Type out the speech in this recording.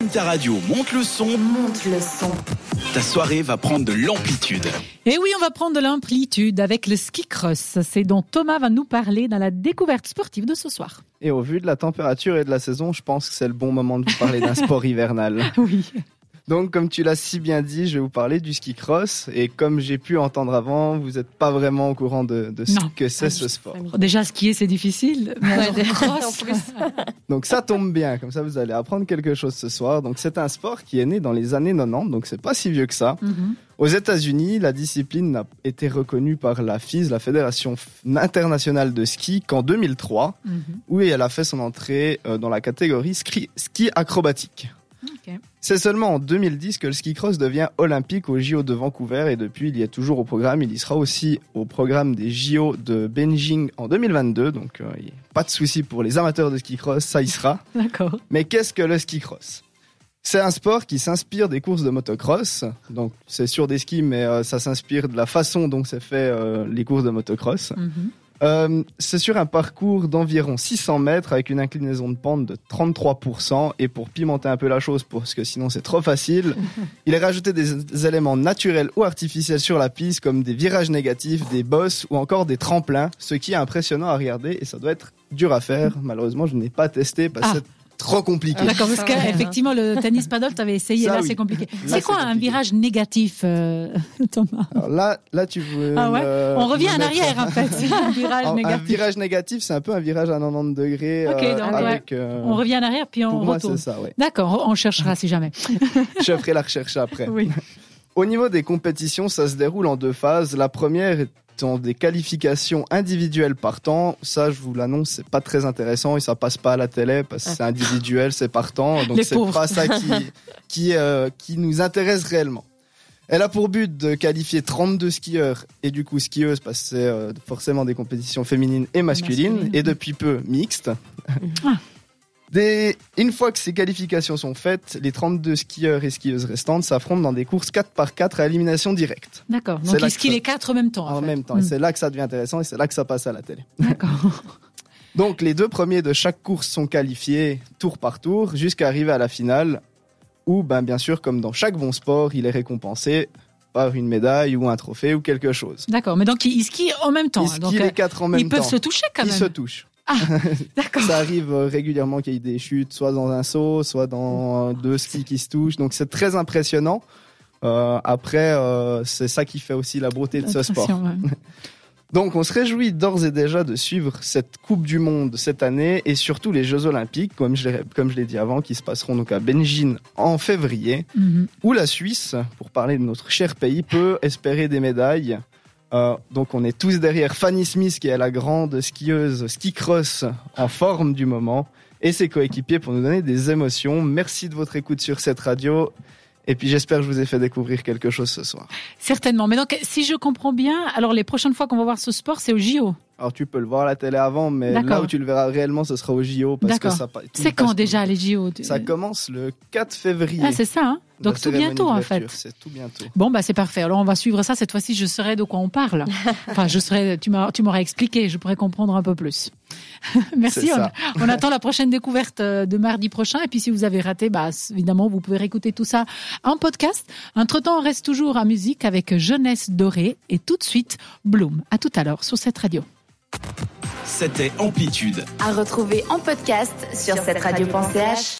Allume ta radio, monte le son. Monte le son. Ta soirée va prendre de l'amplitude. Et oui, on va prendre de l'amplitude avec le ski cross. C'est dont Thomas va nous parler dans la découverte sportive de ce soir. Et au vu de la température et de la saison, je pense que c'est le bon moment de vous parler d'un sport hivernal. Oui. Donc, comme tu l'as si bien dit, je vais vous parler du ski cross. Et comme j'ai pu entendre avant, vous n'êtes pas vraiment au courant de ce que c'est ce sport. Déjà, skier, c'est difficile. Mais alors, cross, en plus. Donc, ça tombe bien. Comme ça, vous allez apprendre quelque chose ce soir. Donc, c'est un sport qui est né dans les années 90. Donc, c'est pas si vieux que ça. Mhm. Aux États-Unis, la discipline n'a été reconnue par la FIS, la Fédération internationale de ski, qu'en 2003, où elle a fait son entrée dans la catégorie ski acrobatique. Okay. C'est seulement en 2010 que le ski cross devient olympique aux JO de Vancouver et depuis il y est toujours au programme. Il y sera aussi au programme des JO de Beijing en 2022, donc pas de souci pour les amateurs de ski cross, ça y sera. D'accord. Mais qu'est-ce que le ski cross ? C'est un sport qui s'inspire des courses de motocross, donc c'est sur des skis mais ça s'inspire de la façon dont c'est fait les courses de motocross. C'est sur un parcours d'environ 600 mètres avec une inclinaison de pente de 33%. Et pour pimenter un peu la chose, parce que sinon c'est trop facile, il est rajouté des éléments naturels ou artificiels sur la piste, comme des virages négatifs, des bosses ou encore des tremplins, ce qui est impressionnant à regarder et ça doit être dur à faire. Malheureusement, je n'ai pas testé parce que c'est trop compliqué. D'accord, parce qu'effectivement, le tennis paddle, tu avais essayé, ça, là, oui. c'est compliqué. Là, c'est quoi c'est un compliqué. virage négatif, Thomas ? Alors là, tu veux... Ah ouais, on revient en me mettre- arrière, en fait. C'est un virage Un négatif. virage négatif, c'est un peu un virage à 90 degrés. Ok, donc, avec, On revient en arrière, puis on pour moi, retourne. c'est ça, ouais. D'accord, on cherchera si jamais. Je ferai la recherche après. Oui. Au niveau des compétitions, ça se déroule en deux phases. La première étant des qualifications individuelles par temps. Ça, je vous l'annonce, c'est pas très intéressant et ça passe pas à la télé parce que c'est individuel, c'est par temps. Donc Les c'est pauvres. pas ça qui nous intéresse réellement. Elle a pour but de qualifier 32 skieurs et du coup skieuses parce que c'est forcément des compétitions féminines et masculines et depuis peu mixtes. Une fois que ces qualifications sont faites, les 32 skieurs et skieuses restantes s'affrontent dans des courses 4x4 à élimination directe. D'accord, C'est donc là ils que skient ça- les quatre en même temps. En fait. même temps, et c'est là que ça devient intéressant et c'est là que ça passe à la télé. D'accord. Donc les deux premiers de chaque course sont qualifiés tour par tour jusqu'à arriver à la finale où, bien sûr, comme dans chaque bon sport, il est récompensé par une médaille ou un trophée ou quelque chose. D'accord, mais donc ils skient en même temps. Ils skient donc, les quatre en même temps. ils peuvent se toucher quand même. Ils se touchent. D'accord. Ça arrive régulièrement qu'il y ait des chutes, soit dans un saut, soit dans deux skis qui se touchent. Donc c'est très impressionnant. Après, c'est ça qui fait aussi la beauté de ce sport. Ouais. Donc on se réjouit d'ores et déjà de suivre cette Coupe du Monde cette année et surtout les Jeux Olympiques, comme je l'ai dit avant, qui se passeront donc à Beijing en février, où la Suisse, pour parler de notre cher pays, peut espérer des médailles. Donc on est tous derrière Fanny Smith, qui est la grande skieuse ski cross en forme du moment, et ses coéquipiers pour nous donner des émotions. Merci de votre écoute sur cette radio. Et puis j'espère que je vous ai fait découvrir quelque chose ce soir. Certainement. Mais donc, si je comprends bien, alors les prochaines fois qu'on va voir ce sport, c'est au JO. Alors tu peux le voir à la télé avant, mais D'accord. là où tu le verras réellement, ce sera au JO. Parce que D'accord. ça, C'est quand déjà les JO ? Ça commence le 4 février. Ah, c'est ça, hein ? Donc La tout cérémonie bientôt, en d'ouverture, fait. C'est tout bientôt. Bon, c'est parfait. Alors, on va suivre ça. Cette fois-ci, je saurai de quoi on parle. Enfin, tu m'auras expliqué. Je pourrais comprendre un peu plus. Merci. C'est ça. On attend la prochaine découverte de mardi prochain. Et puis, si vous avez raté, évidemment, vous pouvez réécouter tout ça en podcast. Entre-temps, on reste toujours en musique avec Jeunesse Dorée et tout de suite, Bloom. À tout à l'heure sur cette radio. C'était Amplitude. À retrouver en podcast sur cette radio.ch.